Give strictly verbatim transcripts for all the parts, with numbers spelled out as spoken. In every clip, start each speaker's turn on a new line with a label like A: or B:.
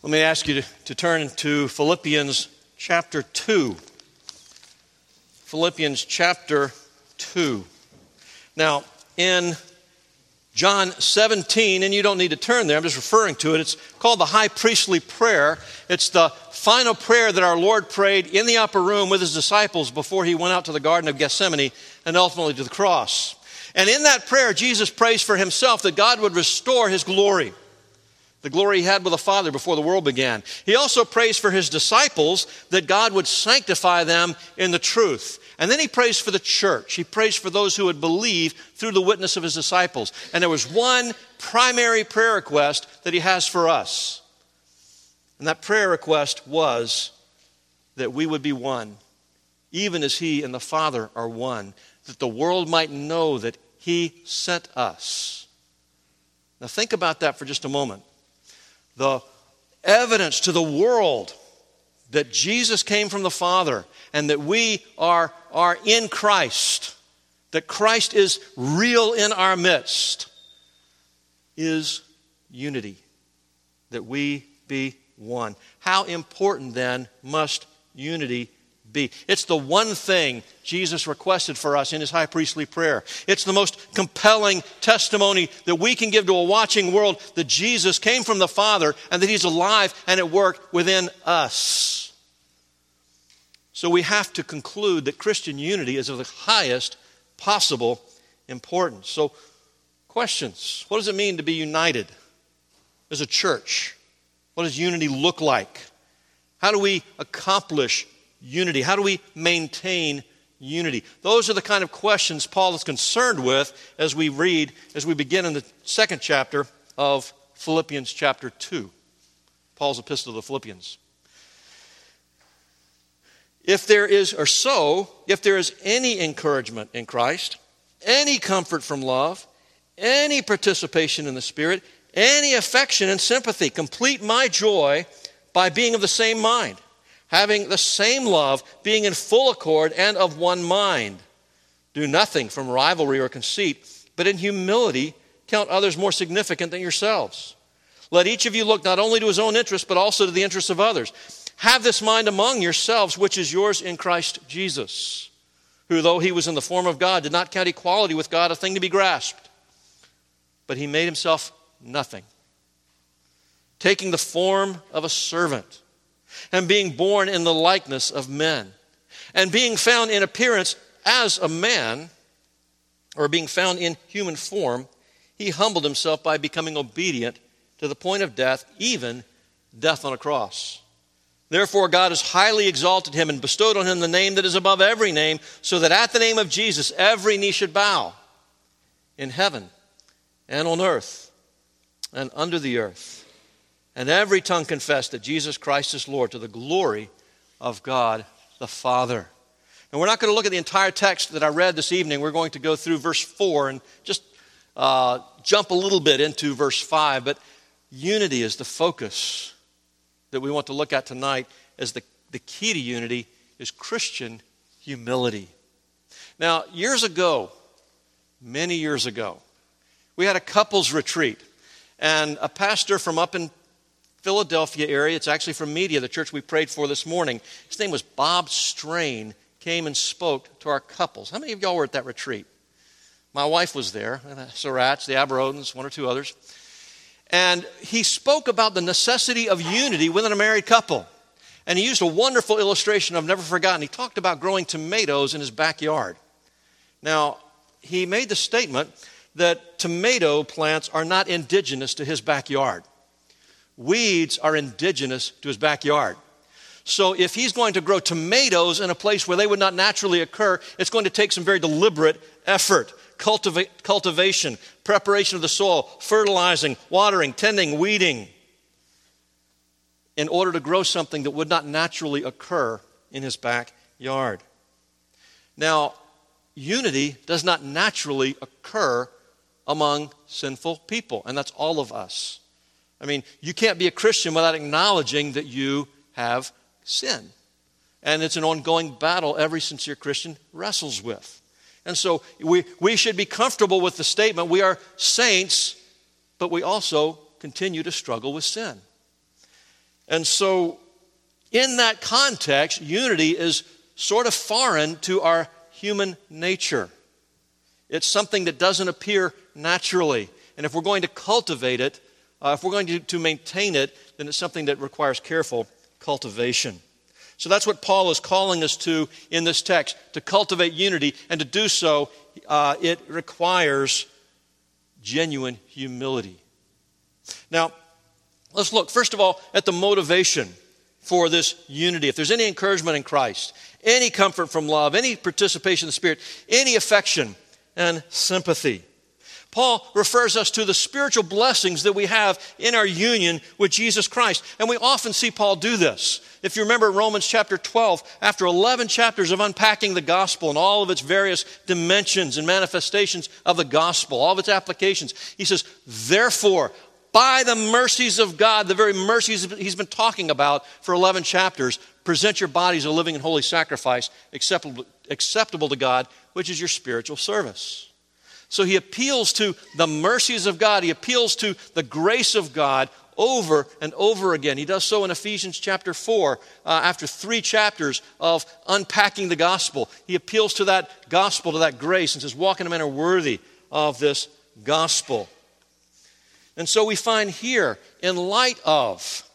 A: Let me ask you to, to turn to Philippians chapter two. Philippians chapter two. Now, in John seventeen, and you don't need to turn there, I'm just referring to it. It's called the high priestly prayer. It's the final prayer that our Lord prayed in the upper room with his disciples before he went out to the Garden of Gethsemane and ultimately to the cross. And in that prayer, Jesus prays for himself that God would restore his glory, the glory he had with the Father before the world began. He also prays for his disciples that God would sanctify them in the truth. And then he prays for the church. He prays for those who would believe through the witness of his disciples. And there was one primary prayer request that he has for us. And that prayer request was that we would be one, even as he and the Father are one, that the world might know that he sent us. Now think about that for just a moment. The evidence to the world that Jesus came from the Father and that we are, are in Christ, that Christ is real in our midst, is unity, that we be one. How important then must unity be? It's the one thing Jesus requested for us in his high priestly prayer. It's the most compelling testimony that we can give to a watching world that Jesus came from the Father and that he's alive and at work within us. So we have to conclude that Christian unity is of the highest possible importance. So, questions. What does it mean to be united as a church? What does unity look like? How do we accomplish unity? How do we maintain unity? Those are the kind of questions Paul is concerned with as we read, as we begin in the second chapter of Philippians chapter two. Paul's epistle to the Philippians. If there is, or so, if there is any encouragement in Christ, any comfort from love, any participation in the Spirit, any affection and sympathy, complete my joy by being of the same mind, having the same love, being in full accord and of one mind. Do nothing from rivalry or conceit, but in humility count others more significant than yourselves. Let each of you look not only to his own interest, but also to the interests of others. Have this mind among yourselves, which is yours in Christ Jesus, who, though he was in the form of God, did not count equality with God a thing to be grasped, but he made himself nothing, taking the form of a servant, and being born in the likeness of men, and being found in appearance as a man, or being found in human form, he humbled himself by becoming obedient to the point of death, even death on a cross. Therefore God has highly exalted him and bestowed on him the name that is above every name, so that at the name of Jesus every knee should bow, in heaven and on earth and under the earth, and every tongue confess that Jesus Christ is Lord, to the glory of God the Father. And we're not going to look at the entire text that I read this evening. We're going to go through verse four and just uh, jump a little bit into verse five. But unity is the focus that we want to look at tonight, as the, the key to unity is Christian humility. Now, years ago, many years ago, we had a couples retreat. And a pastor from up in Philadelphia area, it's actually from Media, the church we prayed for this morning, his name was Bob Strain, came and spoke to our couples. How many of y'all were at that retreat? My wife was there, and the Surratts, the Aberodens, one or two others. And he spoke about the necessity of unity within a married couple. And he used a wonderful illustration I've never forgotten. He talked about growing tomatoes in his backyard. Now, he made the statement that tomato plants are not indigenous to his backyard. Weeds are indigenous to his backyard. So if he's going to grow tomatoes in a place where they would not naturally occur, it's going to take some very deliberate effort. Cultiva- cultivation, preparation of the soil, fertilizing, watering, tending, weeding, in order to grow something that would not naturally occur in his backyard. Now, unity does not naturally occur among sinful people, and that's all of us. I mean, you can't be a Christian without acknowledging that you have sin. And it's an ongoing battle every sincere Christian wrestles with. And so we, we should be comfortable with the statement, we are saints, but we also continue to struggle with sin. And so in that context, unity is sort of foreign to our human nature. It's something that doesn't appear naturally. And if we're going to cultivate it, uh, if we're going to, to maintain it, then it's something that requires careful cultivation. So that's what Paul is calling us to in this text, to cultivate unity. And to do so, uh, it requires genuine humility. Now, let's look, first of all, at the motivation for this unity. If there's any encouragement in Christ, any comfort from love, any participation in the Spirit, any affection and sympathy. Paul refers us to the spiritual blessings that we have in our union with Jesus Christ. And we often see Paul do this. If you remember Romans chapter twelve, after eleven chapters of unpacking the gospel and all of its various dimensions and manifestations of the gospel, all of its applications, he says, therefore, by the mercies of God, the very mercies he's been talking about for eleven chapters, present your bodies a living and holy sacrifice, acceptable, acceptable to God, which is your spiritual service. So he appeals to the mercies of God. He appeals to the grace of God over and over again. He does so in Ephesians chapter four, uh, after three chapters of unpacking the gospel. He appeals to that gospel, to that grace, and says, walk in a manner worthy of this gospel. And so we find here, in light of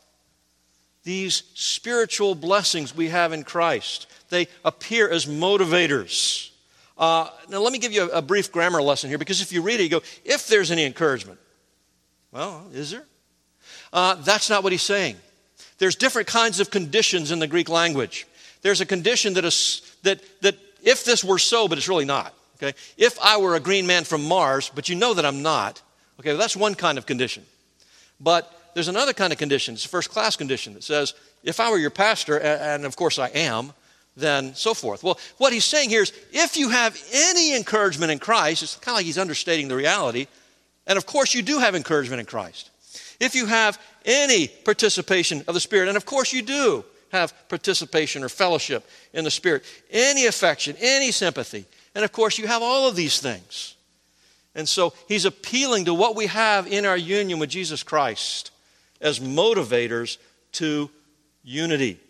A: these spiritual blessings we have in Christ, they appear as motivators. Uh, now let me give you a, a brief grammar lesson here, because if you read it, you go, if there's any encouragement. Well, is there? Uh, that's not what he's saying. There's different kinds of conditions in the Greek language. There's a condition that is that that if this were so, but it's really not. Okay, if I were a green man from Mars, but you know that I'm not. Okay, well, that's one kind of condition. But there's another kind of condition. It's a first-class condition that says, if I were your pastor, and, and of course I am, then so forth. Well, what he's saying here is, if you have any encouragement in Christ, it's kind of like he's understating the reality, and of course you do have encouragement in Christ. If you have any participation of the Spirit, and of course you do have participation or fellowship in the Spirit, any affection, any sympathy, and of course you have all of these things. And so he's appealing to what we have in our union with Jesus Christ as motivators to unity.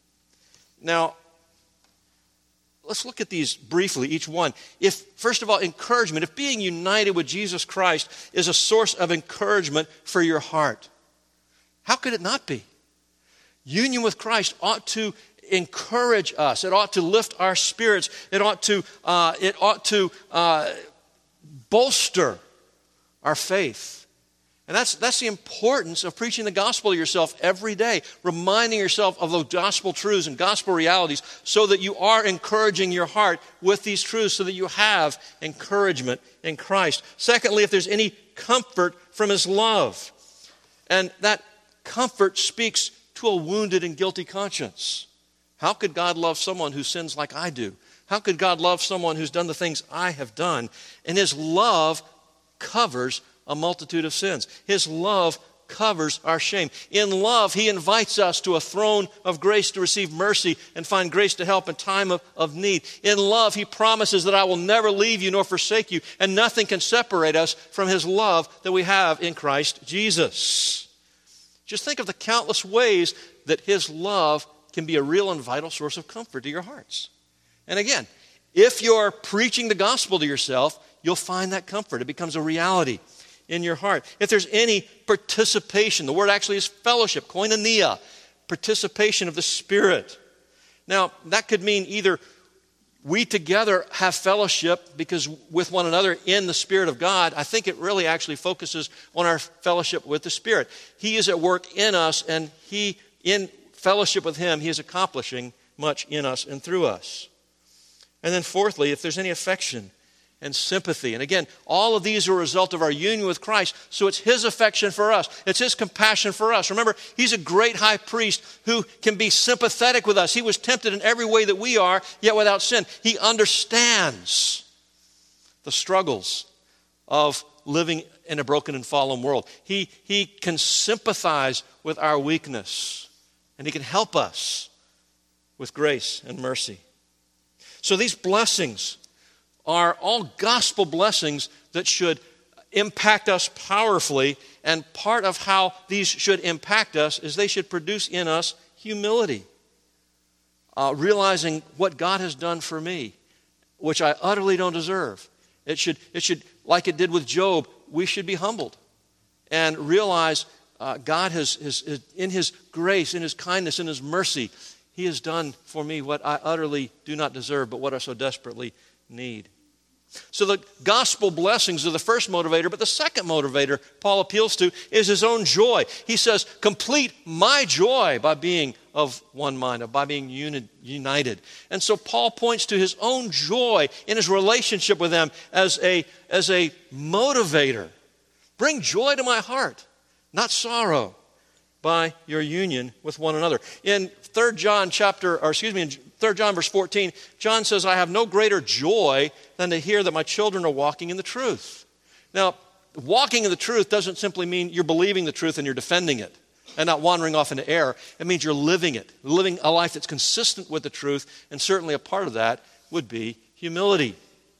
A: Now, let's look at these briefly, each one. If, first of all, encouragement, if being united with Jesus Christ is a source of encouragement for your heart, how could it not be? Union with Christ ought to encourage us. It ought to lift our spirits. It ought to, uh, it ought to uh, bolster our faith. And that's, that's the importance of preaching the gospel to yourself every day, reminding yourself of those gospel truths and gospel realities so that you are encouraging your heart with these truths so that you have encouragement in Christ. Secondly, if there's any comfort from His love, and that comfort speaks to a wounded and guilty conscience. How could God love someone who sins like I do? How could God love someone who's done the things I have done? And His love covers a multitude of sins. His love covers our shame. In love, He invites us to a throne of grace to receive mercy and find grace to help in time of, of need. In love, He promises that I will never leave you nor forsake you, and nothing can separate us from His love that we have in Christ Jesus. Just think of the countless ways that His love can be a real and vital source of comfort to your hearts. And again, if you're preaching the gospel to yourself, you'll find that comfort. It becomes a reality in your heart. If there's any participation, the word actually is fellowship, koinonia, participation of the Spirit. Now, that could mean either we together have fellowship because with one another in the Spirit of God. I think it really actually focuses on our fellowship with the Spirit. He is at work in us, and He, in fellowship with Him, He is accomplishing much in us and through us. And then fourthly, if there's any affection and sympathy. And again, all of these are a result of our union with Christ, so it's His affection for us. It's His compassion for us. Remember, He's a great high priest who can be sympathetic with us. He was tempted in every way that we are, yet without sin. He understands the struggles of living in a broken and fallen world. He, he can sympathize with our weakness, and He can help us with grace and mercy. So these blessings are all gospel blessings that should impact us powerfully, and part of how these should impact us is they should produce in us humility. Uh, realizing what God has done for me, which I utterly don't deserve. It should, it should, like it did with Job, we should be humbled and realize uh, God has, has, has, in His grace, in His kindness, in His mercy, He has done for me what I utterly do not deserve, but what I so desperately need. So the gospel blessings are the first motivator, but the second motivator Paul appeals to is his own joy. He says, complete my joy by being of one mind, by being uni- united. And so Paul points to his own joy in his relationship with them as a, as a motivator. Bring joy to my heart, not sorrow, by your union with one another. In Third John chapter, or excuse me, in Third John verse fourteen, John says, I have no greater joy than to hear that my children are walking in the truth. Now, walking in the truth doesn't simply mean you're believing the truth and you're defending it and not wandering off into error. It means you're living it, living a life that's consistent with the truth, and certainly a part of that would be humility.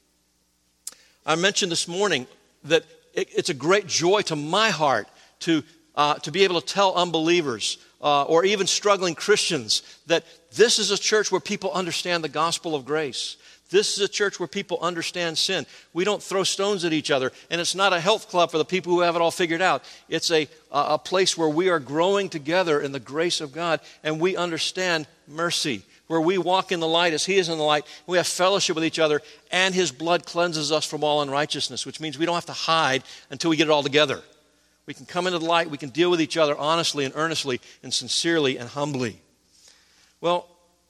A: I mentioned this morning that it, it's a great joy to my heart to Uh, to be able to tell unbelievers uh, or even struggling Christians that this is a church where people understand the gospel of grace. This is a church where people understand sin. We don't throw stones at each other, and it's not a health club for the people who have it all figured out. It's a, a place where we are growing together in the grace of God, and we understand mercy, where we walk in the light as He is in the light. We have fellowship with each other, and His blood cleanses us from all unrighteousness, which means we don't have to hide until we get it all together. We can come into the light, we can deal with each other honestly and earnestly and sincerely and humbly. Well,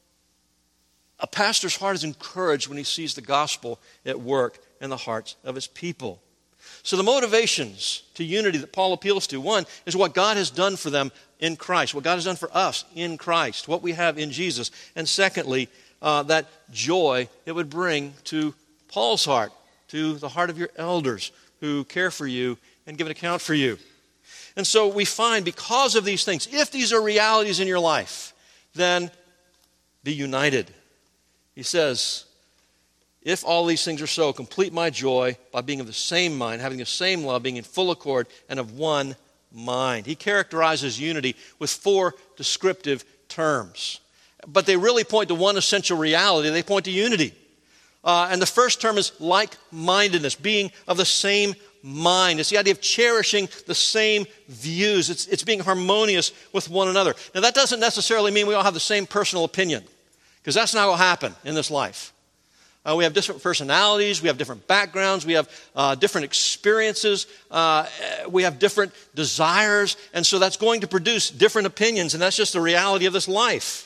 A: a pastor's heart is encouraged when he sees the gospel at work in the hearts of his people. So the motivations to unity that Paul appeals to, one, is what God has done for them in Christ, what God has done for us in Christ, what we have in Jesus. And secondly, uh, that joy it would bring to Paul's heart, to the heart of your elders who care for you and give an account for you. And so we find, because of these things, if these are realities in your life, then be united. He says, if all these things are so, complete my joy by being of the same mind, having the same love, being in full accord, and of one mind. He characterizes unity with four descriptive terms. But they really point to one essential reality. They point to unity. Uh, and the first term is like-mindedness, being of the same mind. It's the idea of cherishing the same views. It's, it's being harmonious with one another. Now, that doesn't necessarily mean we all have the same personal opinion, because that's not what will happen in this life. Uh, we have different personalities. We have different backgrounds. We have uh, different experiences. Uh, we have different desires. And so that's going to produce different opinions, and that's just the reality of this life.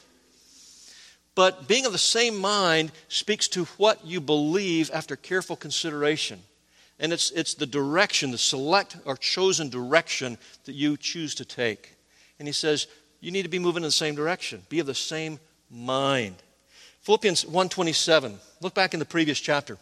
A: But being of the same mind speaks to what you believe after careful consideration. And it's, it's the direction, the select or chosen direction that you choose to take. And he says, you need to be moving in the same direction. Be of the same mind. Philippians one twenty-seven. Look back in the previous chapter.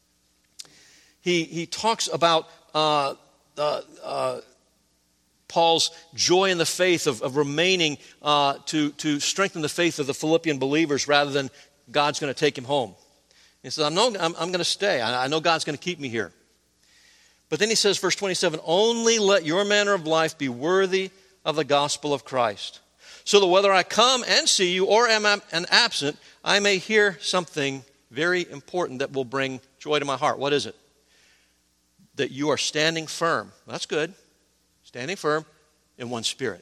A: He, he talks about uh, uh, uh, Paul's joy in the faith of, of remaining uh, to, to strengthen the faith of the Philippian believers rather than God's going to take him home. He says, I know, I'm, I'm going to stay. I, I know God's going to keep me here. But then he says, verse twenty-seven, only let your manner of life be worthy of the gospel of Christ, so that whether I come and see you or am an absent, I may hear something very important that will bring joy to my heart. What is it? That you are standing firm. That's good. Standing firm in one spirit.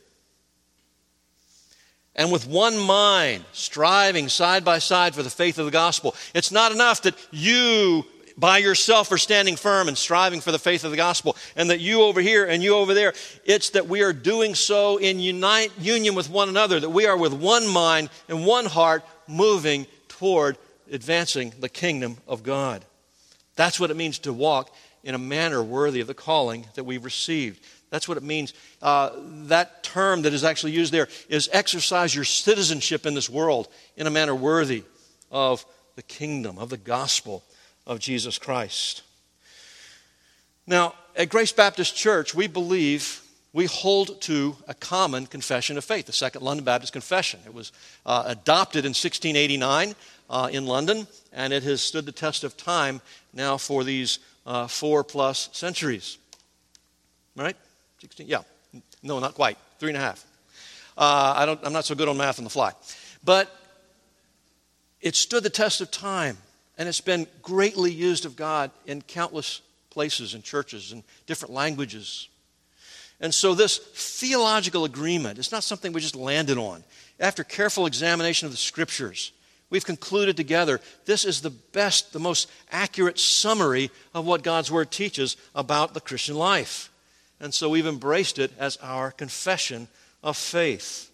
A: And with one mind, striving side by side for the faith of the gospel. It's not enough that you by yourself are standing firm and striving for the faith of the gospel, and that you over here and you over there. It's that we are doing so in unite, union with one another, that we are with one mind and one heart moving toward advancing the kingdom of God. That's what it means to walk in a manner worthy of the calling that we've received. That's what it means. Uh, that term that is actually used there is exercise your citizenship in this world in a manner worthy of the kingdom, of the gospel of Jesus Christ. Now, at Grace Baptist Church, we believe, we hold to a common confession of faith, the Second London Baptist Confession. It was uh, adopted in sixteen eighty-nine uh, in London, and it has stood the test of time now for these uh, four plus centuries. right? sixteen, yeah. No, not quite. Three and a half. Uh, I don't, I'm not so good on math on the fly. But it stood the test of time, and it's been greatly used of God in countless places and churches and different languages. And so this theological agreement is not something we just landed on. After careful examination of the Scriptures, we've concluded together this is the best, the most accurate summary of what God's Word teaches about the Christian life. And so we've embraced it as our confession of faith.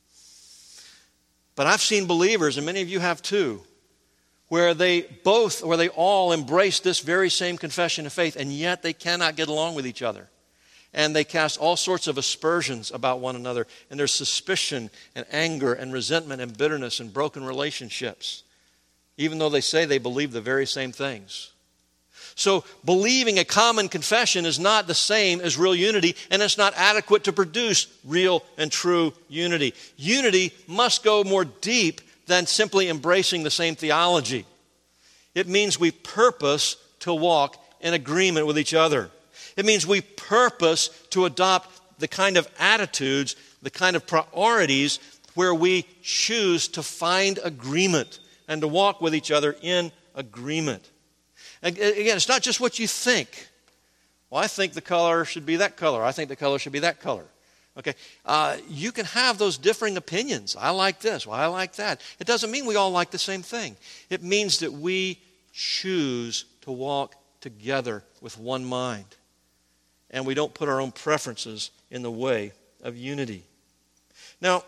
A: But I've seen believers, and many of you have too, where they both, or they all embrace this very same confession of faith, and yet they cannot get along with each other. And they cast all sorts of aspersions about one another, and there's suspicion and anger and resentment and bitterness and broken relationships, even though they say they believe the very same things. So believing a common confession is not the same as real unity, and it's not adequate to produce real and true unity. Unity must go more deep than simply embracing the same theology. It means we purpose to walk in agreement with each other. It means we purpose to adopt the kind of attitudes, the kind of priorities where we choose to find agreement and to walk with each other in agreement. Again, it's not just what you think. Well, I think the color should be that color. I think the color should be that color. Okay, uh, you can have those differing opinions. I like this. Well, I like that. It doesn't mean we all like the same thing. It means that we choose to walk together with one mind. And we don't put our own preferences in the way of unity. Now,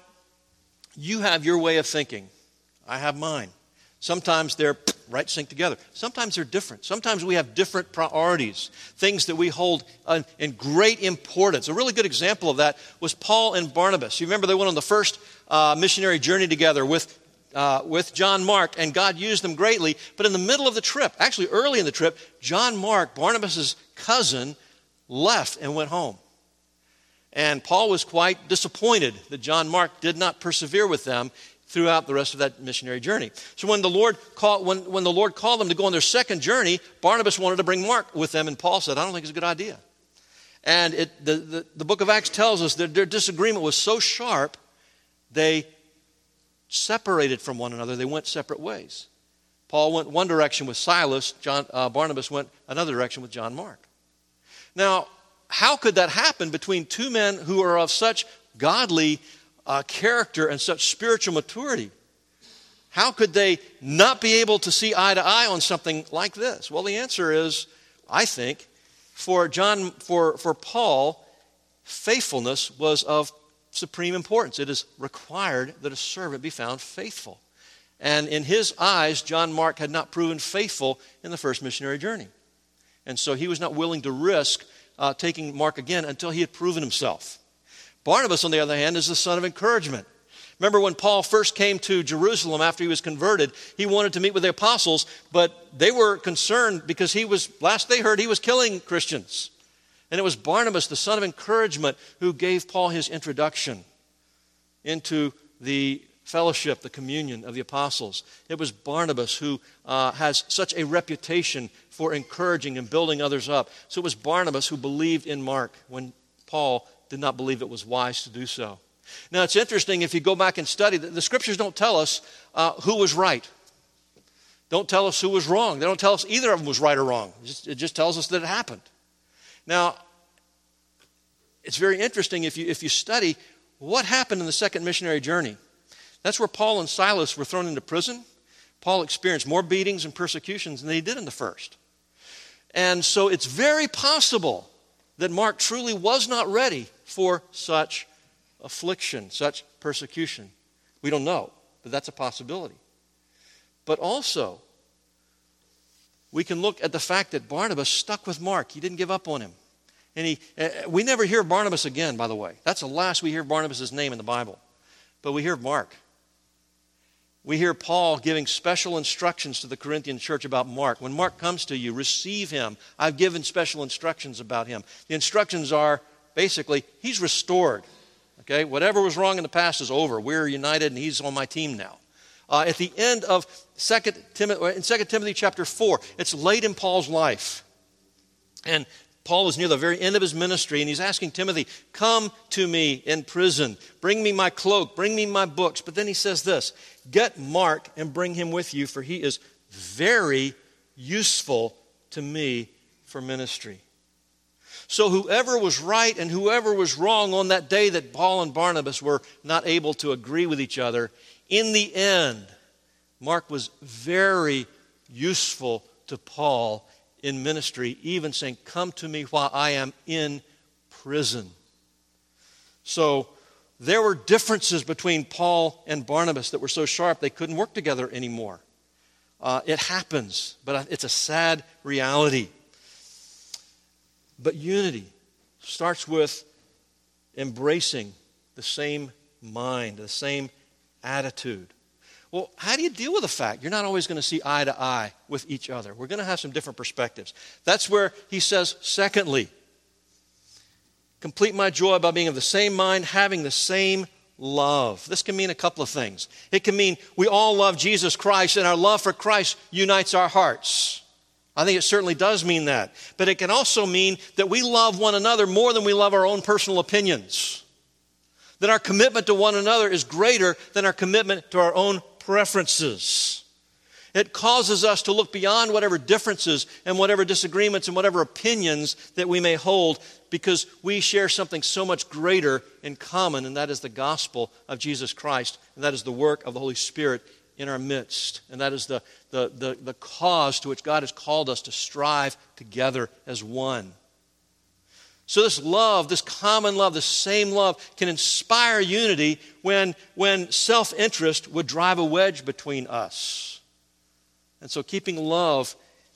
A: you have your way of thinking. I have mine. Sometimes they're right sync together. Sometimes they're different. Sometimes we have different priorities, things that we hold uh, in great importance. A really good example of that was Paul and Barnabas. You remember they went on the first uh, missionary journey together with uh, with John Mark, and God used them greatly. But in the middle of the trip, actually early in the trip, John Mark, Barnabas' cousin, left and went home. And Paul was quite disappointed that John Mark did not persevere with them throughout the rest of that missionary journey. So when the Lord called, when, when the Lord called them to go on their second journey, Barnabas wanted to bring Mark with them, and Paul said, I don't think it's a good idea. And it, the, the, the book of Acts tells us that their disagreement was so sharp, they separated from one another. They went separate ways. Paul went one direction with Silas. John, uh, Barnabas went another direction with John Mark. Now, how could that happen between two men who are of such godly uh, character and such spiritual maturity? How could they not be able to see eye to eye on something like this? Well, the answer is, I think, for John, for, for Paul, faithfulness was of supreme importance. It is required that a servant be found faithful. And in his eyes, John Mark had not proven faithful in the first missionary journey. And so he was not willing to risk uh, taking Mark again until he had proven himself. Barnabas, on the other hand, is the son of encouragement. Remember when Paul first came to Jerusalem after he was converted, he wanted to meet with the apostles, but they were concerned because he was, last they heard, he was killing Christians. And it was Barnabas, the son of encouragement, who gave Paul his introduction into the fellowship, the communion of the apostles. It was Barnabas who uh, has such a reputation for encouraging and building others up. So it was Barnabas who believed in Mark when Paul did not believe it was wise to do so. Now it's interesting, if you go back and study, the, the scriptures don't tell us uh, who was right. Don't tell us who was wrong. They don't tell us either of them was right or wrong. It just, it just tells us that it happened. Now, it's very interesting if you, if you study what happened in the second missionary journey. That's where Paul and Silas were thrown into prison. Paul experienced more beatings and persecutions than he did in the first. And so it's very possible that Mark truly was not ready for such affliction, such persecution. We don't know, but that's a possibility. But also, we can look at the fact that Barnabas stuck with Mark. He didn't give up on him. And he, uh, we never hear Barnabas again, by the way. That's the last we hear Barnabas' name in the Bible. But we hear Mark. We hear Paul giving special instructions to the Corinthian church about Mark. When Mark comes to you, receive him. I've given special instructions about him. The instructions are basically, he's restored. Okay, whatever was wrong in the past is over. We're united and he's on my team now. Uh, at the end of Second Timothy, in Second Timothy chapter four, it's late in Paul's life. And Paul was near the very end of his ministry, and he's asking Timothy, come to me in prison. Bring me my cloak. Bring me my books. But then he says this, get Mark and bring him with you, for he is very useful to me for ministry. So whoever was right and whoever was wrong on that day that Paul and Barnabas were not able to agree with each other, in the end, Mark was very useful to Paul in ministry, even saying, come to me while I am in prison. So there were differences between Paul and Barnabas that were so sharp they couldn't work together anymore. Uh, it happens, but it's a sad reality. But unity starts with embracing the same mind, the same attitude. Well, how do you deal with the fact you're not always going to see eye to eye with each other? We're going to have some different perspectives. That's where he says, secondly, complete my joy by being of the same mind, having the same love. This can mean a couple of things. It can mean we all love Jesus Christ, and our love for Christ unites our hearts. I think it certainly does mean that. But it can also mean that we love one another more than we love our own personal opinions. That our commitment to one another is greater than our commitment to our own preferences. It causes us to look beyond whatever differences and whatever disagreements and whatever opinions that we may hold, because we share something so much greater in common, and that is the gospel of Jesus Christ, and that is the work of the Holy Spirit in our midst. And that is the, the, the, the cause to which God has called us to strive together as one. So this love, this common love, this same love can inspire unity when, when self-interest would drive a wedge between us. And so keeping love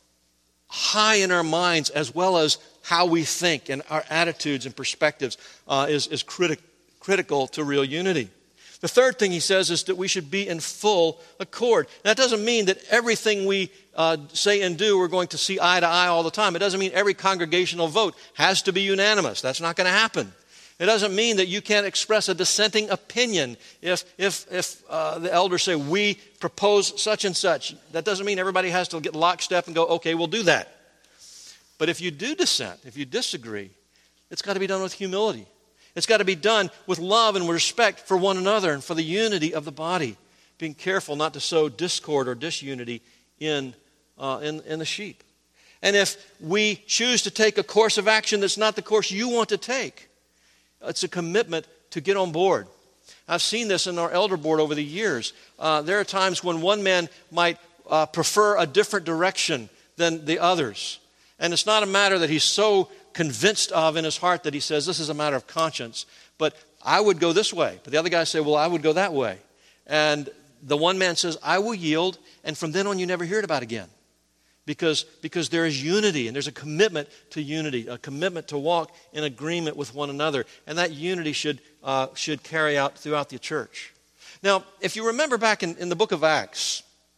A: high in our minds as well as how we think and our attitudes and perspectives uh, is, is criti- critical to real unity. The third thing he says is that we should be in full accord. That doesn't mean that everything we uh, say and do we're going to see eye to eye all the time. It doesn't mean every congregational vote has to be unanimous. That's not going to happen. It doesn't mean that you can't express a dissenting opinion if, if, if uh, the elders say, we propose such and such. That doesn't mean everybody has to get lockstep and go, okay, we'll do that. But if you do dissent, if you disagree, it's got to be done with humility. It's got to be done with love and respect for one another and for the unity of the body, being careful not to sow discord or disunity in, uh, in, in the sheep. And if we choose to take a course of action that's not the course you want to take, it's a commitment to get on board. I've seen this in our elder board over the years. Uh, there are times when one man might uh, prefer a different direction than the others. And it's not a matter that he's so convinced of in his heart that he says, this is a matter of conscience, but I would go this way. But the other guys say, well, I would go that way. And the one man says, I will yield, and from then on you never hear it about again. Because, because there is unity, and there's a commitment to unity, a commitment to walk in agreement with one another. And that unity should, uh, should carry out throughout the church. Now, if you remember back in, in the book of Acts,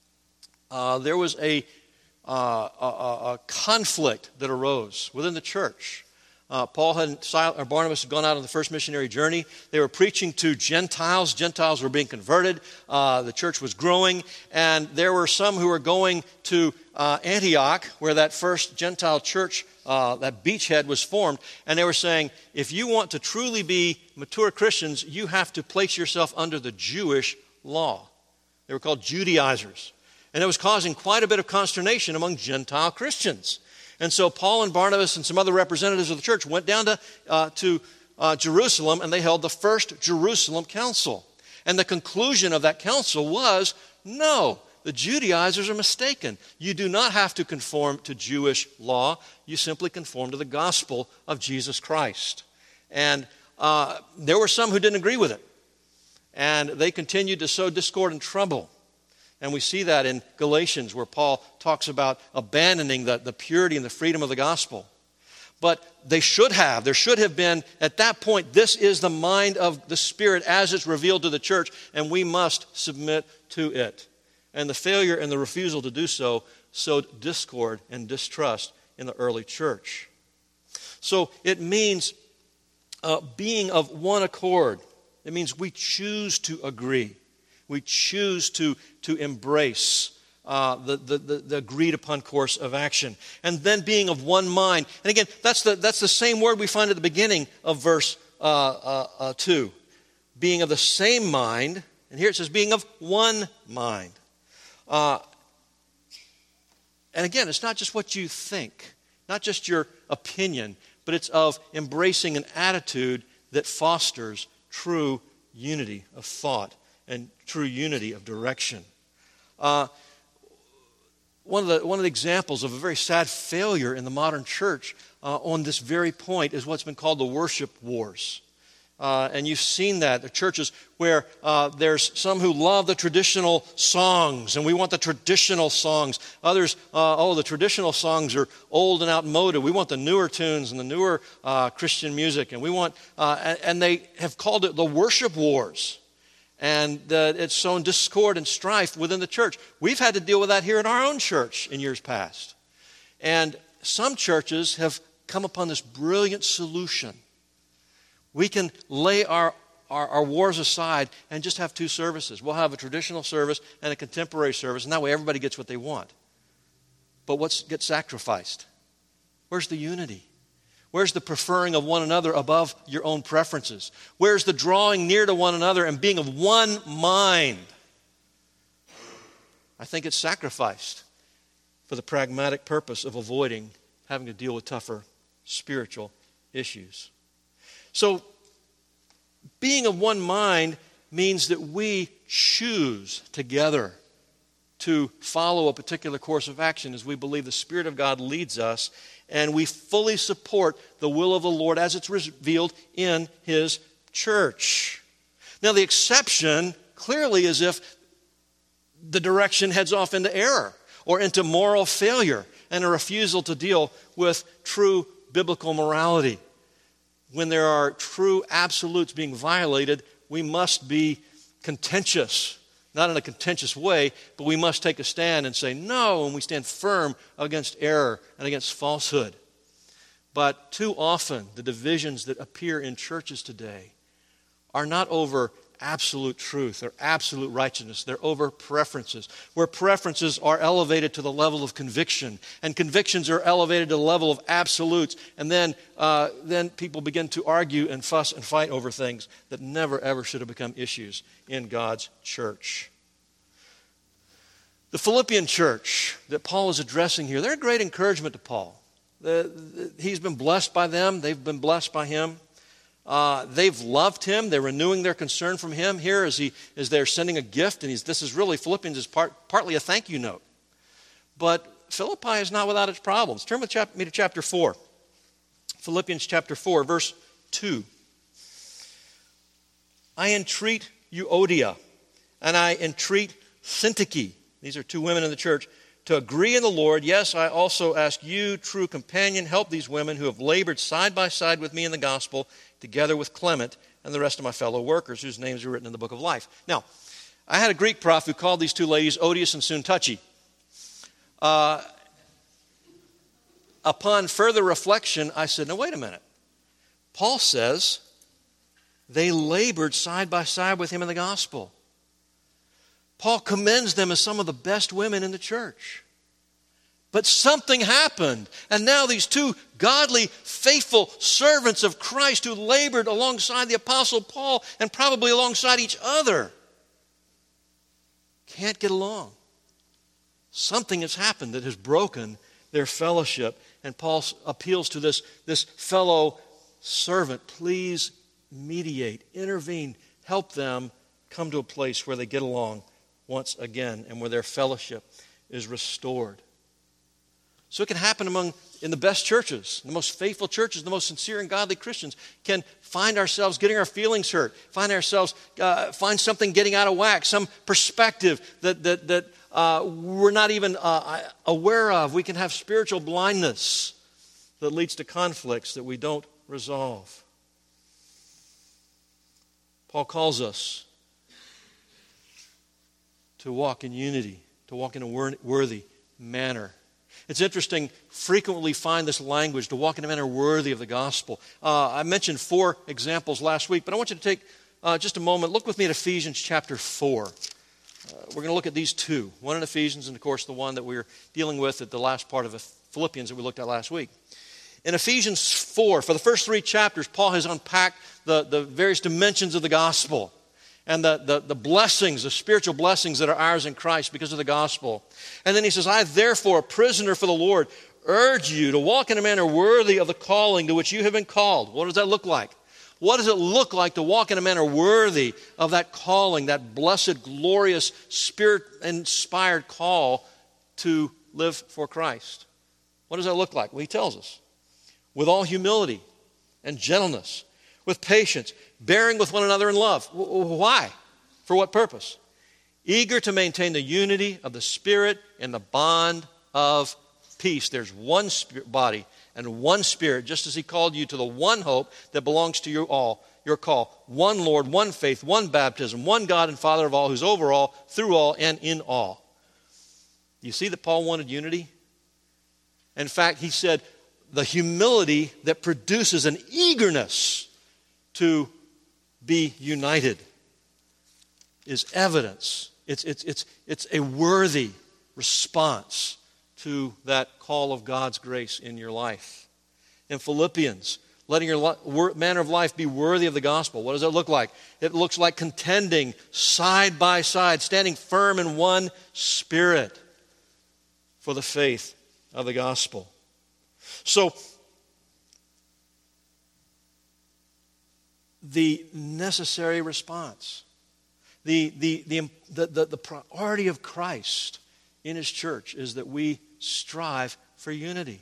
A: uh, there was a Uh, a, a conflict that arose within the church. Uh, Paul had, or Barnabas had gone out on the first missionary journey. They were preaching to Gentiles. Gentiles were being converted. Uh, the church was growing. And there were some who were going to uh, Antioch, where that first Gentile church, uh, that beachhead was formed. And they were saying, if you want to truly be mature Christians, you have to place yourself under the Jewish law. They were called Judaizers. And it was causing quite a bit of consternation among Gentile Christians. And so Paul and Barnabas and some other representatives of the church went down to, uh, to uh, Jerusalem, and they held the first Jerusalem council. And the conclusion of that council was, no, the Judaizers are mistaken. You do not have to conform to Jewish law. You simply conform to the gospel of Jesus Christ. And uh, there were some who didn't agree with it. And they continued to sow discord and trouble. And we see that in Galatians, where Paul talks about abandoning the, the purity and the freedom of the gospel. But they should have, there should have been, at that point, this is the mind of the Spirit as it's revealed to the church, and we must submit to it. And the failure and the refusal to do so sowed discord and distrust in the early church. So it means uh, being of one accord. It means we choose to agree. We choose to, to embrace uh, the, the, the, the agreed-upon course of action. And then being of one mind. And again, that's the, that's the same word we find at the beginning of verse uh, uh, uh, two. Being of the same mind. And here it says being of one mind. Uh, and again, it's not just what you think, not just your opinion, but it's of embracing an attitude that fosters true unity of thought and true unity of direction. Uh, one of the one of the examples of a very sad failure in the modern church uh, on this very point is what's been called the worship wars. Uh, and you've seen that, the churches where uh, there's some who love the traditional songs, and we want the traditional songs. Others, uh, oh, the traditional songs are old and outmoded. We want the newer tunes and the newer uh, Christian music, and we want, uh, and, and they have called it the worship wars. And uh, it's sown discord and strife within the church. We've had to deal with that here in our own church in years past. And some churches have come upon this brilliant solution. We can lay our, our, our wars aside and just have two services. We'll have a traditional service and a contemporary service, and that way everybody gets what they want. But what gets sacrificed? Where's the unity? Where's the preferring of one another above your own preferences? Where's the drawing near to one another and being of one mind? I think it's sacrificed for the pragmatic purpose of avoiding having to deal with tougher spiritual issues. So, being of one mind means that we choose together to follow a particular course of action as we believe the Spirit of God leads us, and we fully support the will of the Lord as it's revealed in His church. Now, the exception clearly is if the direction heads off into error or into moral failure and a refusal to deal with true biblical morality. When there are true absolutes being violated, we must be contentious. Not in a contentious way, but we must take a stand and say no, and we stand firm against error and against falsehood. But too often, the divisions that appear in churches today are not over absolute truth or absolute righteousness. They're over preferences, where preferences are elevated to the level of conviction, and convictions are elevated to the level of absolutes, and then uh, then people begin to argue and fuss and fight over things that never ever should have become issues in God's church. The Philippian church that Paul is addressing here, they're a great encouragement to Paul. The, the, he's been blessed by them. They've been blessed by him. Uh, they've loved him. They're renewing their concern from him here as he as they're sending a gift. And he's, this is really, Philippians is part, partly a thank you note. But Philippi is not without its problems. Turn with chap- me to chapter four. Philippians chapter four, verse two. I entreat Euodia, and I entreat Syntyche. These are two women in the church. To agree in the Lord, yes, I also ask you, true companion, help these women who have labored side by side with me in the gospel, together with Clement and the rest of my fellow workers, whose names are written in the book of life. Now, I had a Greek prof who called these two ladies odious and Syntyche. Uh, upon further reflection, I said, now wait a minute. Paul says they labored side by side with him in the gospel. Paul commends them as some of the best women in the church. But something happened, and now these two godly, faithful servants of Christ who labored alongside the Apostle Paul and probably alongside each other can't get along. Something has happened that has broken their fellowship, and Paul appeals to this, this fellow servant, please mediate, intervene, help them come to a place where they get along once again and where their fellowship is restored. So it can happen among, in the best churches, the most faithful churches, the most sincere and godly Christians can find ourselves getting our feelings hurt, find ourselves, uh, find something getting out of whack, some perspective that, that, that uh, we're not even uh, aware of. We can have spiritual blindness that leads to conflicts that we don't resolve. Paul calls us to walk in unity, to walk in a worthy manner. It's interesting, frequently find this language, to walk in a manner worthy of the gospel. Uh, I mentioned four examples last week, but I want you to take uh, just a moment. Look with me at Ephesians chapter four. Uh, we're going to look at these two, one in Ephesians and, of course, the one that we're dealing with at the last part of Philippians that we looked at last week. In Ephesians four, for the first three chapters, Paul has unpacked the, the various dimensions of the gospel and the, the, the blessings, the spiritual blessings that are ours in Christ because of the gospel. And then he says, I therefore, a prisoner for the Lord, urge you to walk in a manner worthy of the calling to which you have been called. What does that look like? What does it look like to walk in a manner worthy of that calling, that blessed, glorious, Spirit-inspired call to live for Christ? What does that look like? Well, he tells us. With all humility and gentleness, with patience, bearing with one another in love. Why? For what purpose? Eager to maintain the unity of the Spirit in the bond of peace. There's one spirit, body and one Spirit, just as He called you to the one hope that belongs to you all, your call. One Lord, one faith, one baptism, one God and Father of all, who's over all, through all, and in all. You see that Paul wanted unity? In fact, he said, the humility that produces an eagerness to be united is evidence. It's, it's, it's, it's a worthy response to that call of God's grace in your life. In Philippians, letting your li- manner of life be worthy of the gospel. What does that look like? It looks like contending side by side, standing firm in one spirit for the faith of the gospel. So, the necessary response, the, the, the, the, the, the priority of Christ in His church is that we strive for unity.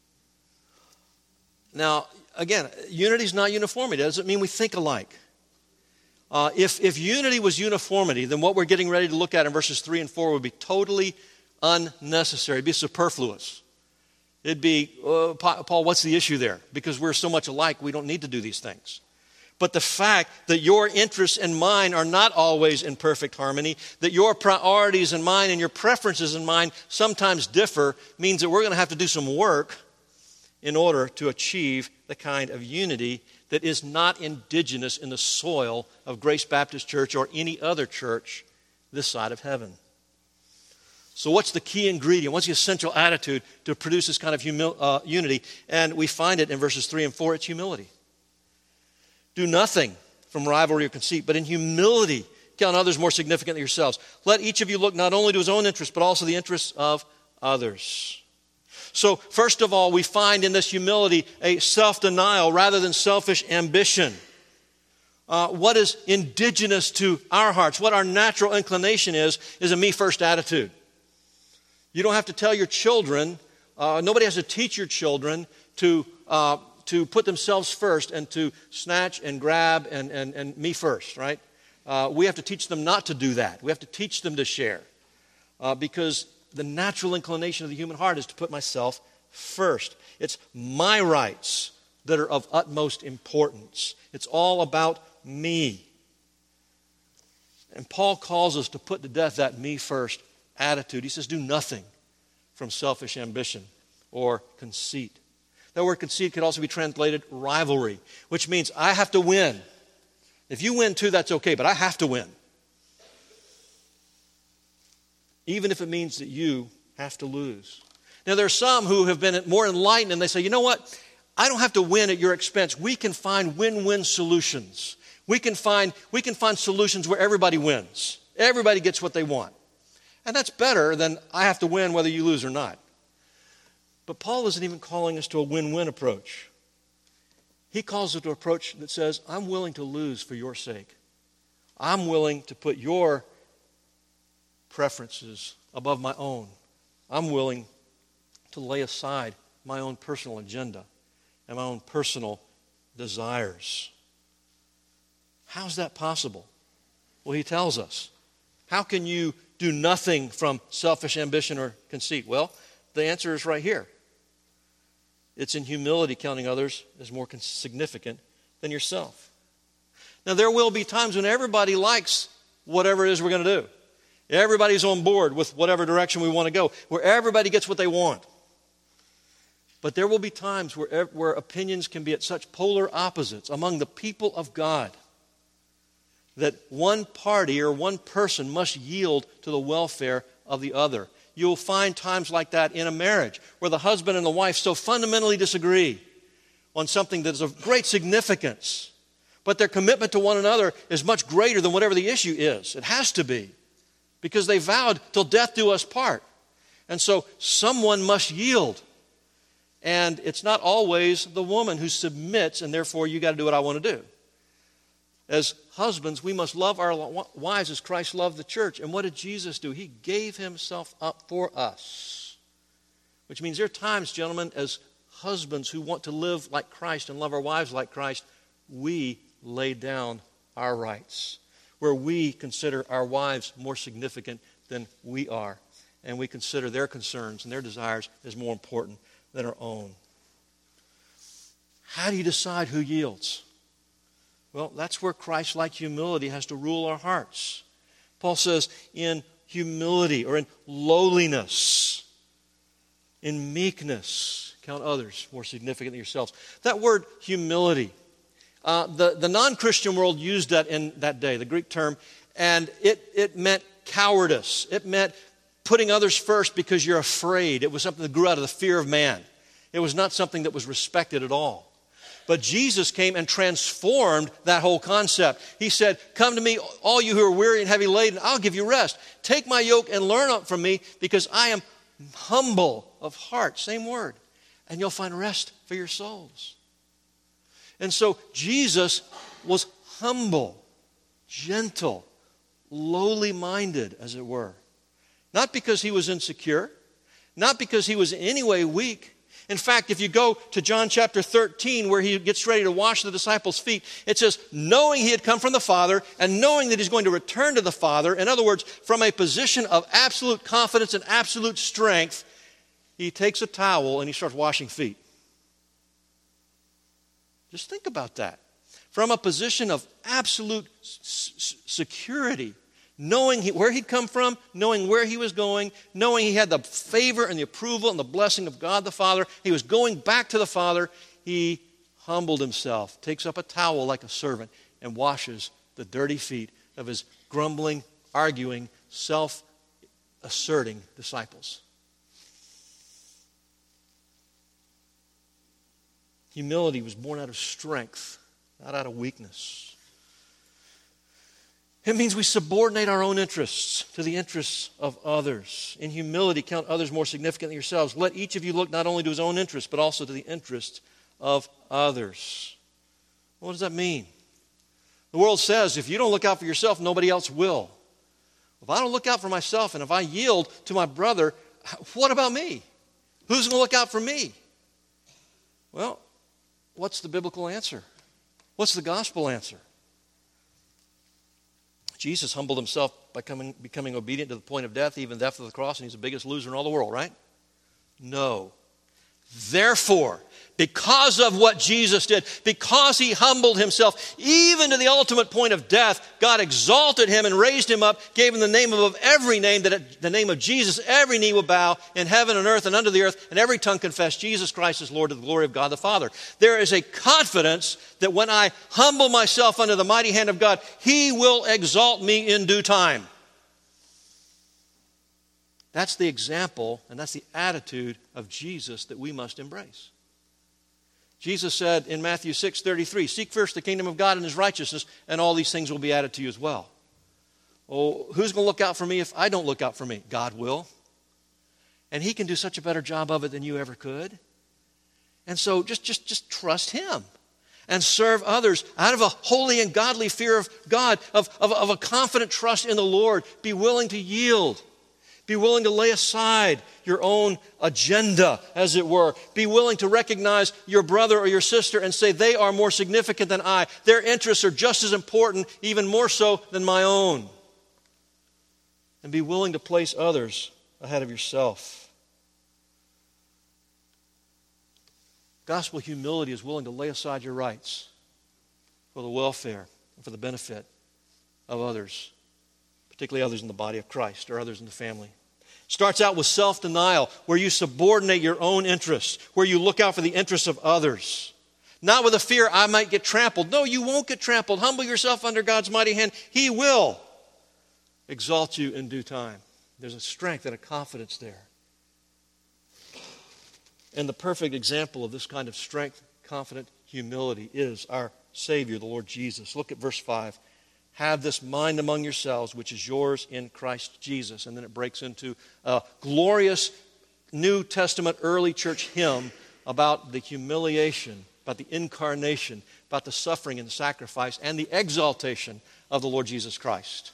A: Now, again, unity is not uniformity. It doesn't mean we think alike. Uh, if, if unity was uniformity, then what we're getting ready to look at in verses three and four would be totally unnecessary. It'd be superfluous. It'd be, uh, Paul, what's the issue there? Because we're so much alike, we don't need to do these things. But the fact that your interests and mine are not always in perfect harmony, that your priorities and mine and your preferences and mine sometimes differ, means that we're going to have to do some work in order to achieve the kind of unity that is not indigenous in the soil of Grace Baptist Church or any other church this side of heaven. So what's the key ingredient? What's the essential attitude to produce this kind of humil- uh, unity? And we find it in verses three and four. It's humility. Do nothing from rivalry or conceit, but in humility count others more significant than yourselves. Let each of you look not only to his own interests, but also the interests of others. So first of all, we find in this humility a self-denial rather than selfish ambition. Uh, what is indigenous to our hearts, what our natural inclination is, is a me-first attitude. You don't have to tell your children, uh, nobody has to teach your children to uh, to put themselves first and to snatch and grab and, and, and me first, right? Uh, we have to teach them not to do that. We have to teach them to share uh, because the natural inclination of the human heart is to put myself first. It's my rights that are of utmost importance. It's all about me. And Paul calls us to put to death that me first attitude. He says, do nothing from selfish ambition or conceit. That word conceit could also be translated rivalry, which means I have to win. If you win too, that's okay, but I have to win. Even if it means that you have to lose. Now, there are some who have been more enlightened and they say, you know what? I don't have to win at your expense. We can find win-win solutions. We can find, we can find solutions where everybody wins. Everybody gets what they want. And that's better than I have to win whether you lose or not. But Paul isn't even calling us to a win-win approach. He calls it to an approach that says, I'm willing to lose for your sake. I'm willing to put your preferences above my own. I'm willing to lay aside my own personal agenda and my own personal desires. How's that possible? Well, he tells us. How can you do nothing from selfish ambition or conceit? Well, the answer is right here. It's in humility, counting others as more significant than yourself. Now, there will be times when everybody likes whatever it is we're going to do. Everybody's on board with whatever direction we want to go, where everybody gets what they want. But there will be times where, where opinions can be at such polar opposites among the people of God that one party or one person must yield to the welfare of the other. You'll find times like that in a marriage where the husband and the wife so fundamentally disagree on something that is of great significance, but their commitment to one another is much greater than whatever the issue is. It has to be, because they vowed till death do us part. And so someone must yield. And it's not always the woman who submits, and therefore you got to do what I want to do. As husbands, we must love our wives as Christ loved the church. And what did Jesus do? He gave himself up for us. Which means there are times, gentlemen, as husbands who want to live like Christ and love our wives like Christ, we lay down our rights, where we consider our wives more significant than we are. And we consider their concerns and their desires as more important than our own. How do you decide who yields? Well, that's where Christ-like humility has to rule our hearts. Paul says, in humility or in lowliness, in meekness, count others more significant than yourselves. That word humility, uh, the, the non-Christian world used that in that day, the Greek term, and it, it meant cowardice. It meant putting others first because you're afraid. It was something that grew out of the fear of man. It was not something that was respected at all. But Jesus came and transformed that whole concept. He said, come to me, all you who are weary and heavy laden, I'll give you rest. Take my yoke and learn from me, because I am humble of heart. Same word. And you'll find rest for your souls. And so Jesus was humble, gentle, lowly minded, as it were. Not because he was insecure, not because he was in any way weak. In fact, if you go to John chapter thirteen, where he gets ready to wash the disciples' feet, it says, knowing he had come from the Father and knowing that he's going to return to the Father, in other words, from a position of absolute confidence and absolute strength, he takes a towel and he starts washing feet. Just think about that. From a position of absolute s- security, knowing he, where he'd come from, knowing where he was going, knowing he had the favor and the approval and the blessing of God the Father, he was going back to the Father, he humbled himself, takes up a towel like a servant, and washes the dirty feet of his grumbling, arguing, self-asserting disciples. Humility was born out of strength, not out of weakness. It means we subordinate our own interests to the interests of others. In humility, count others more significant than yourselves. Let each of you look not only to his own interests, but also to the interests of others. What does that mean? The world says, if you don't look out for yourself, nobody else will. If I don't look out for myself, and if I yield to my brother, what about me? Who's going to look out for me? Well, what's the biblical answer? What's the gospel answer? Jesus humbled himself by coming, becoming obedient to the point of death, even death of the cross, and he's the biggest loser in all the world, right? No. Therefore, because of what Jesus did, because he humbled himself, even to the ultimate point of death, God exalted him and raised him up, gave him the name above every name, that at the name of Jesus, every knee will bow in heaven and earth and under the earth, and every tongue confess Jesus Christ is Lord, to the glory of God the Father. There is a confidence that when I humble myself under the mighty hand of God, he will exalt me in due time. That's the example and that's the attitude of Jesus that we must embrace. Jesus said in Matthew six thirty-three, seek first the kingdom of God and his righteousness, and all these things will be added to you as well. Oh, who's going to look out for me if I don't look out for me? God will. And he can do such a better job of it than you ever could. And so just, just, just trust him and serve others out of a holy and godly fear of God, of, of, of a confident trust in the Lord. Be willing to yield. Be willing to lay aside your own agenda, as it were. Be willing to recognize your brother or your sister and say, they are more significant than I. Their interests are just as important, even more so than my own. And be willing to place others ahead of yourself. Gospel humility is willing to lay aside your rights for the welfare and for the benefit of others, particularly others in the body of Christ or others in the family. Starts out with self-denial, where you subordinate your own interests, where you look out for the interests of others. Not with a fear I might get trampled. No, you won't get trampled. Humble yourself under God's mighty hand. He will exalt you in due time. There's a strength and a confidence there. And the perfect example of this kind of strength, confident humility is our Savior, the Lord Jesus. Look at verse five. Have this mind among yourselves, which is yours in Christ Jesus. And then it breaks into a glorious New Testament early church hymn about the humiliation, about the incarnation, about the suffering and sacrifice, and the exaltation of the Lord Jesus Christ.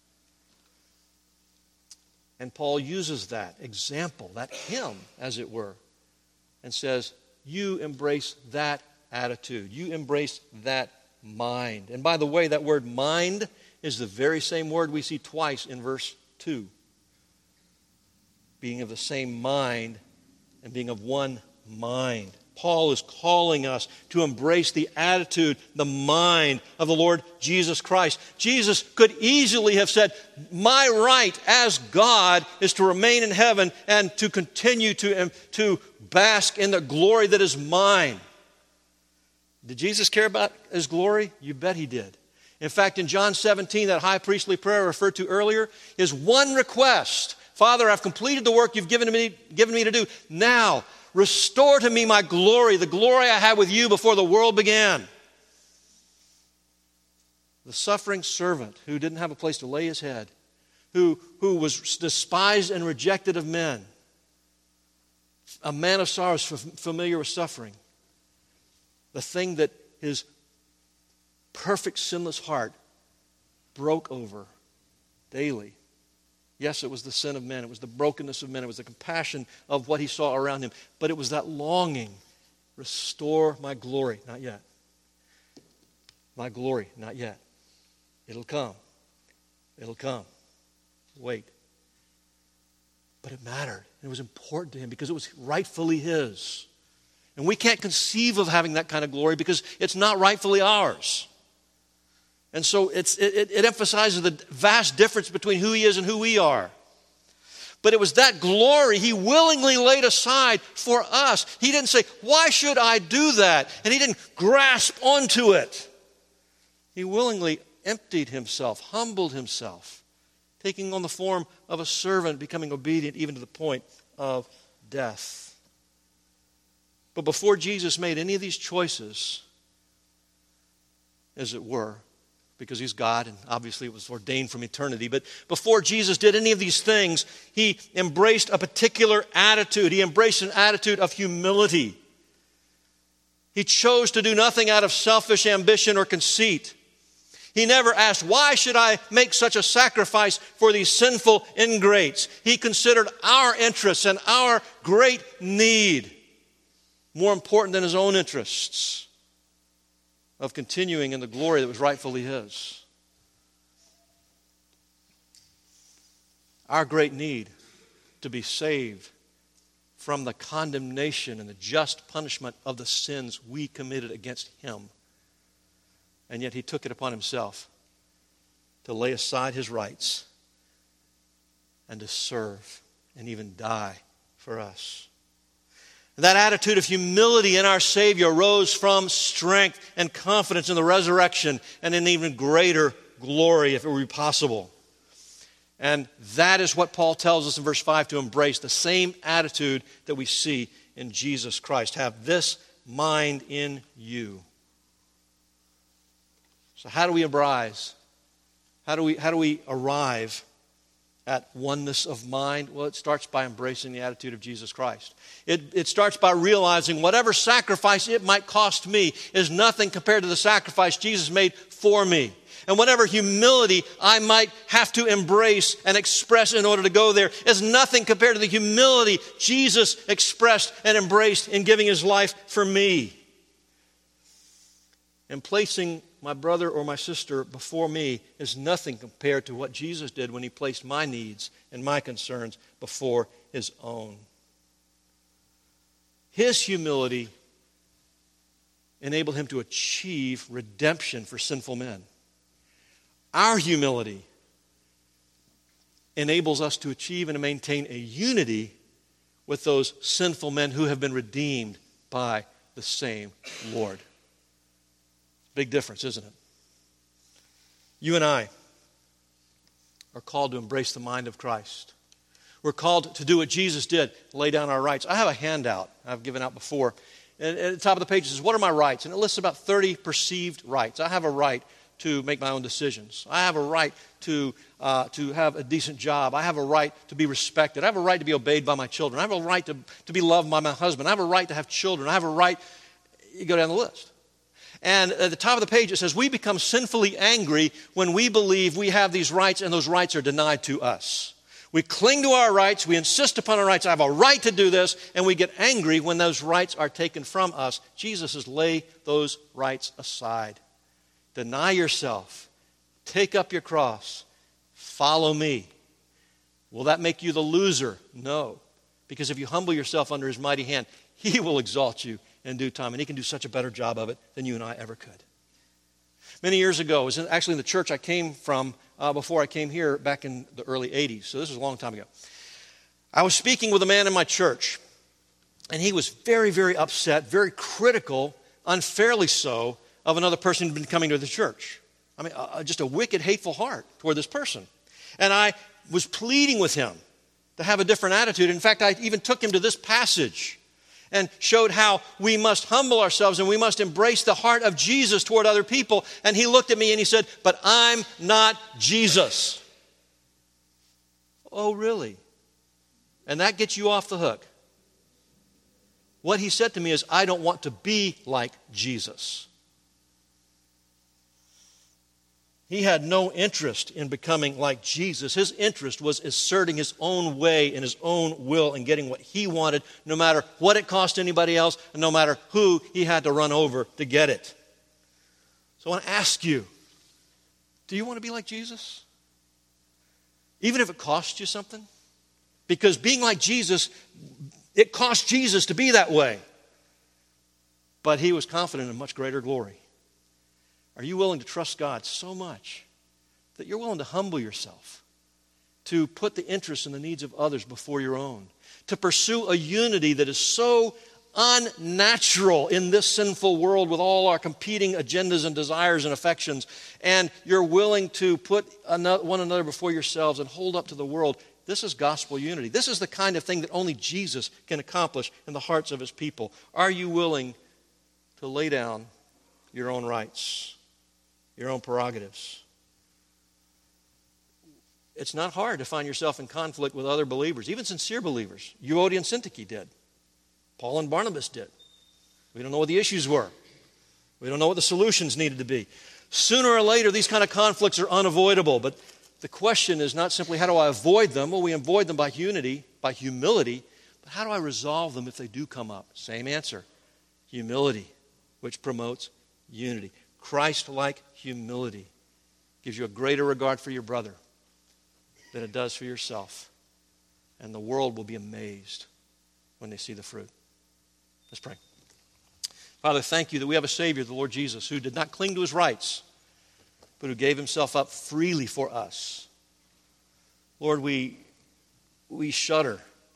A: And Paul uses that example, that hymn, as it were, and says, you embrace that attitude. You embrace that mind. And by the way, that word mind is the very same word we see twice in verse two. Being of the same mind and being of one mind. Paul is calling us to embrace the attitude, the mind of the Lord Jesus Christ. Jesus could easily have said, my right as God is to remain in heaven and to continue to, to bask in the glory that is mine. Did Jesus care about his glory? You bet he did. In fact, in John seventeen, that high priestly prayer referred to earlier, his one request, Father, I've completed the work you've given me, given me to do. Now, restore to me my glory, the glory I had with you before the world began. The suffering servant who didn't have a place to lay his head, who, who was despised and rejected of men, a man of sorrows, familiar with suffering, the thing that his perfect sinless heart broke over daily. Yes, it was the sin of men. It was the brokenness of men. It was the compassion of what he saw around him. But it was that longing. Restore my glory. Not yet. My glory. Not yet. It'll come. It'll come. Wait. But it mattered. It was important to him because it was rightfully his. And we can't conceive of having that kind of glory because it's not rightfully ours. And so it's, it, it emphasizes the vast difference between who he is and who we are. But it was that glory he willingly laid aside for us. He didn't say, why should I do that? And he didn't grasp onto it. He willingly emptied himself, humbled himself, taking on the form of a servant, becoming obedient even to the point of death. But before Jesus made any of these choices, as it were, because he's God, and obviously it was ordained from eternity. But before Jesus did any of these things, he embraced a particular attitude. He embraced an attitude of humility. He chose to do nothing out of selfish ambition or conceit. He never asked, why should I make such a sacrifice for these sinful ingrates? He considered our interests and our great need more important than his own interests of continuing in the glory that was rightfully his. Our great need to be saved from the condemnation and the just punishment of the sins we committed against him. And yet he took it upon himself to lay aside his rights and to serve and even die for us. That attitude of humility in our Savior arose from strength and confidence in the resurrection and in even greater glory, if it were possible. And that is what Paul tells us in verse five to embrace, the same attitude that we see in Jesus Christ. Have this mind in you. So how do we arise? How do we, how do we arrive at oneness of mind? Well, it starts by embracing the attitude of Jesus Christ. It, it starts by realizing whatever sacrifice it might cost me is nothing compared to the sacrifice Jesus made for me. And whatever humility I might have to embrace and express in order to go there is nothing compared to the humility Jesus expressed and embraced in giving his life for me. And placing my brother or my sister before me is nothing compared to what Jesus did when he placed my needs and my concerns before his own. His humility enabled him to achieve redemption for sinful men. Our humility enables us to achieve and to maintain a unity with those sinful men who have been redeemed by the same Lord. Big difference, isn't it? You and I are called to embrace the mind of Christ. We're called to do what Jesus did, lay down our rights. I have a handout I've given out before. And at the top of the page it says, what are my rights? And it lists about thirty perceived rights. I have a right to make my own decisions. I have a right to, uh, to have a decent job. I have a right to be respected. I have a right to be obeyed by my children. I have a right to, to be loved by my husband. I have a right to have children. I have a right, you go down the list. And at the top of the page it says, we become sinfully angry when we believe we have these rights and those rights are denied to us. We cling to our rights, we insist upon our rights, I have a right to do this, and we get angry when those rights are taken from us. Jesus says, lay those rights aside. Deny yourself. Take up your cross. Follow me. Will that make you the loser? No. Because if you humble yourself under his mighty hand, he will exalt you in due time, and he can do such a better job of it than you and I ever could. Many years ago, it was in, actually in the church I came from uh, before I came here back in the early eighties, so this was a long time ago. I was speaking with a man in my church, and he was very, very upset, very critical, unfairly so, of another person who'd been coming to the church. I mean, uh, just a wicked, hateful heart toward this person. And I was pleading with him to have a different attitude. In fact, I even took him to this passage and showed how we must humble ourselves and we must embrace the heart of Jesus toward other people. And he looked at me and he said, but I'm not Jesus. Oh, really? And that gets you off the hook. What he said to me is, I don't want to be like Jesus. He had no interest in becoming like Jesus. His interest was asserting his own way and his own will and getting what he wanted, no matter what it cost anybody else, and no matter who he had to run over to get it. So I want to ask you, do you want to be like Jesus? Even if it costs you something? Because being like Jesus, it cost Jesus to be that way. But he was confident in much greater glory. Are you willing to trust God so much that you're willing to humble yourself, to put the interests and the needs of others before your own, to pursue a unity that is so unnatural in this sinful world with all our competing agendas and desires and affections, and you're willing to put one another before yourselves and hold up to the world? This is gospel unity. This is the kind of thing that only Jesus can accomplish in the hearts of his people. Are you willing to lay down your own rights, your own prerogatives? It's not hard to find yourself in conflict with other believers, even sincere believers. Euodia and Syntyche did. Paul and Barnabas did. We don't know what the issues were. We don't know what the solutions needed to be. Sooner or later, these kind of conflicts are unavoidable, but the question is not simply how do I avoid them? Well, we avoid them by unity, by humility, but how do I resolve them if they do come up? Same answer. Humility, which promotes unity. Christ-like humility gives you a greater regard for your brother than it does for yourself. And the world will be amazed when they see the fruit. Let's pray. Father, thank you that we have a Savior, the Lord Jesus, who did not cling to his rights, but who gave himself up freely for us. Lord, we, we shudder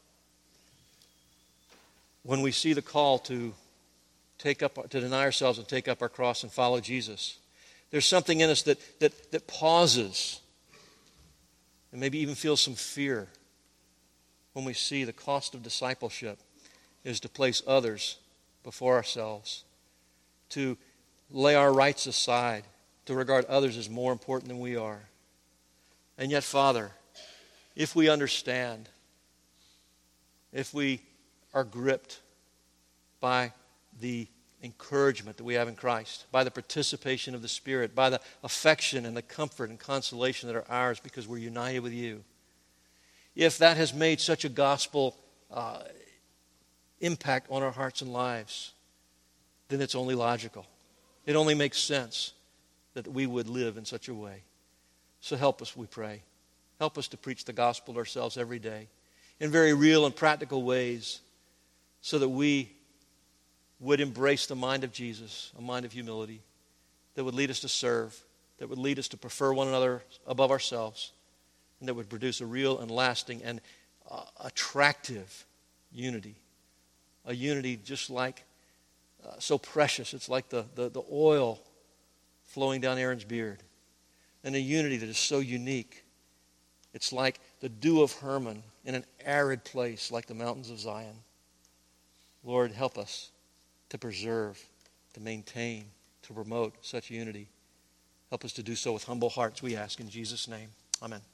A: when we see the call to take up, to deny ourselves and take up our cross and follow Jesus. There's something in us that, that, that pauses and maybe even feels some fear when we see the cost of discipleship is to place others before ourselves, to lay our rights aside, to regard others as more important than we are. And yet, Father, if we understand, if we are gripped by the encouragement that we have in Christ, by the participation of the Spirit, by the affection and the comfort and consolation that are ours because we're united with you, if that has made such a gospel uh, impact on our hearts and lives, then it's only logical. It only makes sense that we would live in such a way. So help us, we pray. Help us to preach the gospel to ourselves every day in very real and practical ways so that we would embrace the mind of Jesus, a mind of humility that would lead us to serve, that would lead us to prefer one another above ourselves, and that would produce a real and lasting and uh, attractive unity. A unity just like, uh, so precious. It's like the, the, the oil flowing down Aaron's beard. And a unity that is so unique. It's like the dew of Hermon in an arid place like the mountains of Zion. Lord, help us to preserve, to maintain, to promote such unity. Help us to do so with humble hearts, we ask in Jesus' name. Amen.